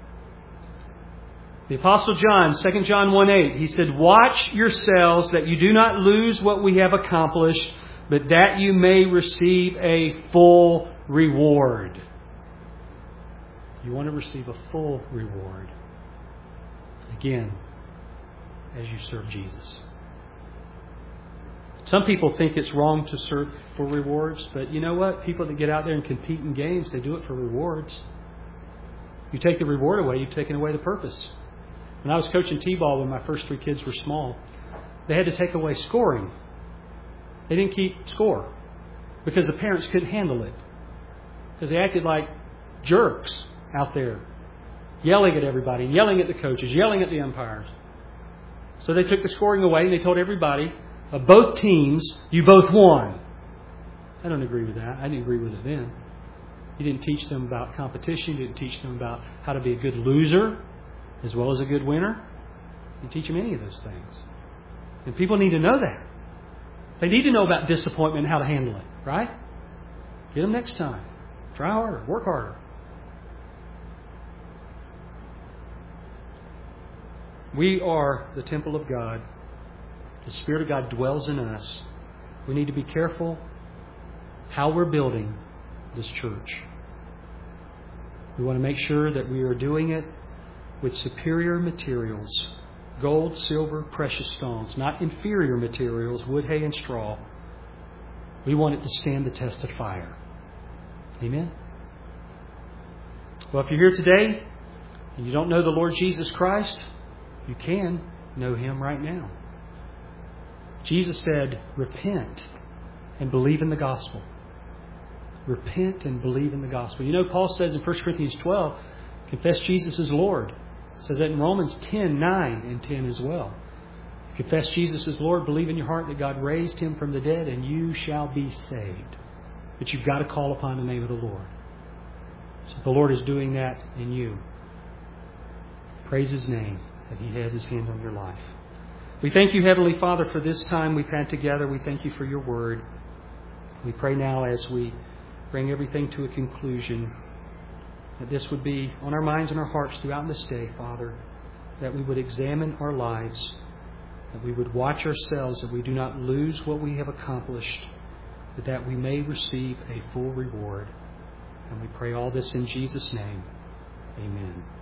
The Apostle John, 2 John 1:8, he said, "Watch yourselves that you do not lose what we have accomplished, but that you may receive a full reward." You want to receive a full reward. Again, as you serve Jesus. Some people think it's wrong to serve for rewards, but you know what? People that get out there and compete in games, they do it for rewards. You take the reward away, you've taken away the purpose. When I was coaching T-ball when my first 3 kids were small, they had to take away scoring. They didn't keep score because the parents couldn't handle it. Because they acted like jerks out there, yelling at everybody, yelling at the coaches, yelling at the umpires. So they took the scoring away and they told everybody, of both teams, you both won. I don't agree with that. I didn't agree with it then. You didn't teach them about competition. You didn't teach them about how to be a good loser as well as a good winner. You didn't teach them any of those things. And people need to know that. They need to know about disappointment and how to handle it, right? Get them next time. Try harder. Work harder. We are the temple of God. The Spirit of God dwells in us. We need to be careful how we're building this church. We want to make sure that we are doing it with superior materials. Gold, silver, precious stones. Not inferior materials, wood, hay, and straw. We want it to stand the test of fire. Amen? Well, if you're here today and you don't know the Lord Jesus Christ, you can know Him right now. Jesus said, repent and believe in the gospel. Repent and believe in the gospel. You know, Paul says in 1 Corinthians 12, confess Jesus as Lord. It says that in Romans 10, 9 and 10 as well. Confess Jesus as Lord, believe in your heart that God raised Him from the dead, and you shall be saved. But you've got to call upon the name of the Lord. So the Lord is doing that in you. Praise His name that He has His hand on your life. We thank you, Heavenly Father, for this time we've had together. We thank you for your word. We pray now as we bring everything to a conclusion that this would be on our minds and our hearts throughout this day, Father, that we would examine our lives, that we would watch ourselves, that we do not lose what we have accomplished, but that we may receive a full reward. And we pray all this in Jesus' name. Amen.